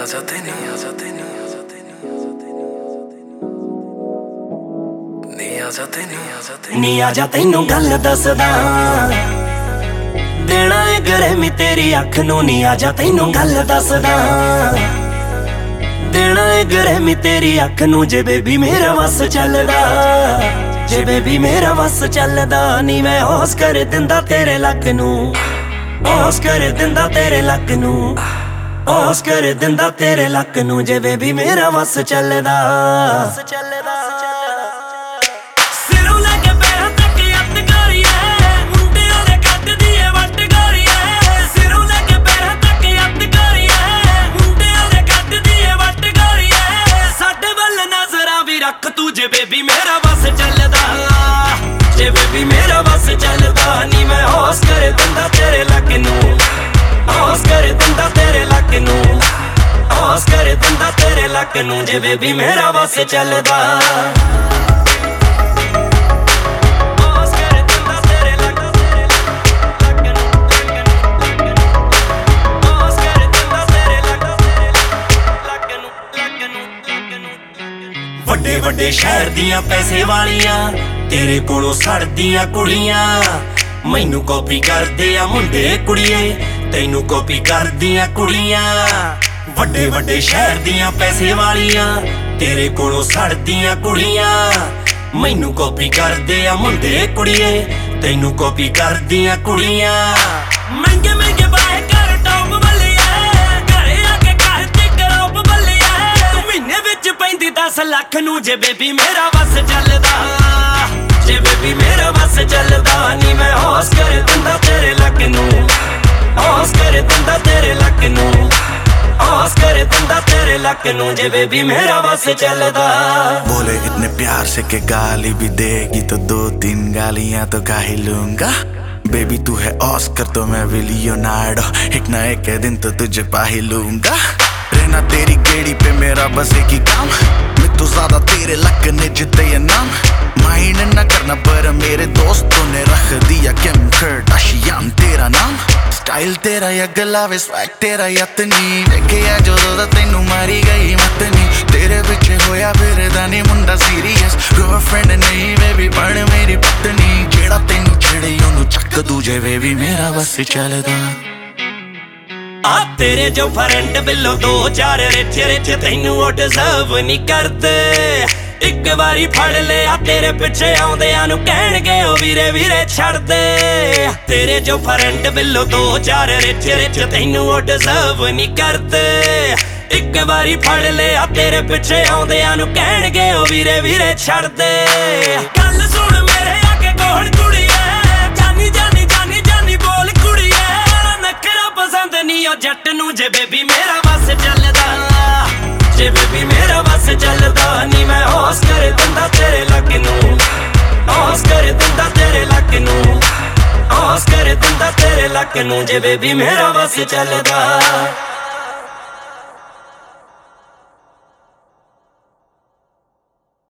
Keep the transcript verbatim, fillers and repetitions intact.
जाते नहीं आ जाते नहीं आ जाते नहीं आ जाते नहीं आ जाते नहीं आ जाते नू गल दसदा देना है गरमी तेरी अख नू नी आ जा तैनू गल दसदा देना है गरमी तेरी अख नू जे बेबी मेरा वस चलदा जे बेबी मेरा वस चलदा नी मैं होश कर दिंदा तेरे लक नू होश कर दिंदा तेरे लक नू होश कर दिंदा तेरे लक नू जे बेबी मेरा वस चलदा चलदा जे बेबी मेरा बस चलदा जे बेबी मेरा बस चलदा नी मैं होश कर दिंदा तेरे लक नू होश कर दिंदा तेरे लक नू होश कर दिंदा तेरे लक नू जे बेबी मेरा बस चलदा ਵੱਡੇ ਵੱਡੇ ਸ਼ਹਿਰ ਦੀਆਂ ਪੈਸੇ ਵਾਲੀਆਂ ਤੇਰੇ ਕੋਲੋਂ ਸੜਦੀਆਂ ਕੁੜੀਆਂ ਮੈਨੂੰ ਕਾਪੀ ਕਰਦੇ ਆ ਮੁੰਡੇ ਕੁੜੀਏ ਤੈਨੂੰ ਕਾਪੀ ਕਰਦੀਆਂ ਕੁੜੀਆਂ ਵੱਡੇ ਵੱਡੇ ਸ਼ਹਿਰ ਦੀਆਂ ਪੈਸੇ ਵਾਲੀਆਂ ਤੇਰੇ ਕੋਲੋਂ ਸੜਦੀਆਂ ਕੁੜੀਆਂ ਮੈਨੂੰ ਕਾਪੀ ਕਰਦੇ ਆ ਮੁੰਡੇ ਕੁੜੀਏ ਤੈਨੂੰ ਕਾਪੀ ਕਰਦੀਆਂ ਕੁੜੀਆਂ ਮਹਿੰਗੇ ਮਹਿੰਗੇ ਬਾਏ ਕਰ ਟੌਪ ਬੱਲੀਏ ਘਰੇ ਆ ਕੇ ਘਰ ਤੇ ਕਰੋਪ ਬੱਲੀਏ ਤੂੰ ਮਹੀਨੇ ਵਿੱਚ ਪੈਂਦੀ ਦਸ ਲੱਖ ਨੂੰ ਜੇ ਬੇਬੀ ਮੇਰਾ ਵਸ ਚੱਲਦਾ ਜੇ ਬੇਬੀ ਮੇਰਾ ਵਸ ਚੱਲਦਾ ਨੀ ਮੈਂ ਹੋਸ਼ ਕਰ ਦਿੰਦਾ ਤੇਰੇ ਲੱਕ ਨੂੰ ਹੋਸ਼ ਕਰ ਦਿੰਦਾ ਤੇਰੇ ਲੱਕ ਨੂੰ होश कर दिंदा तेरे लक नू जे बेबी मेरा बस चलदा बोले इतने प्यार से के गाली भी देगी तो दो तीन गालियां तो गा ही लूंगा बेबी तू है ऑस्कर तो मैं भी लियोनार्डो एक ना एक दिन तो तुझे पा ही लूंगा रहना तेरी गेड़ी पे मेरा बस एक ही काम मैं तो ज्यादा तेरे लक ने जीते ये नाम माइंड ना करना पर मेरे दोस्तों ने रख दिया किम कार्दाशियन तेरा नाम स्टाइल तेरा या गलावे स्वैग तेरा यतनी देखे आ जो दा तैनू मारी गई मतनी तेरे पिछे होया फिरदा नी मुंडा सीरियस गर्लफ्रेंड नहीं बेबी बन मेरी पत्नी जेड़ा तैनू छेड़े ओनू चक दूजे बेबी मेरा बस चलदा आ तेरे जो फ्रेंड बिलो दो चार रिच रिच तैनू ओ डिजर्व नहीं करदे एक बारी फड़ लिया तेरे पिछे आउंदियां नू कहणगे ओ वीरे वीरे छड़ दे तेरे जो फ्रेंड बिलो दो चार रिच रिच तैनू ओ डिजर्व नहीं करदे एक बारी फड़ लिया तेरे पिछे आउंदियां नू कहणगे ओ वीरे वीरे छड़ दे गल सुन मेरे आके कोहण कुड़ीए जानी जानी जानी जानी बोल कुड़ीए नखरा पसंद नहीं ओ जट नू जे बेबी मेरा बस चलदा जे बेबी मेरा बस चलदा नी मैं होश कर दिंदा तेरे लक नू होश कर दिंदा तेरे लक नू होश कर दिंदा तेरे लक नू जे बेबी मेरा बस चलदा।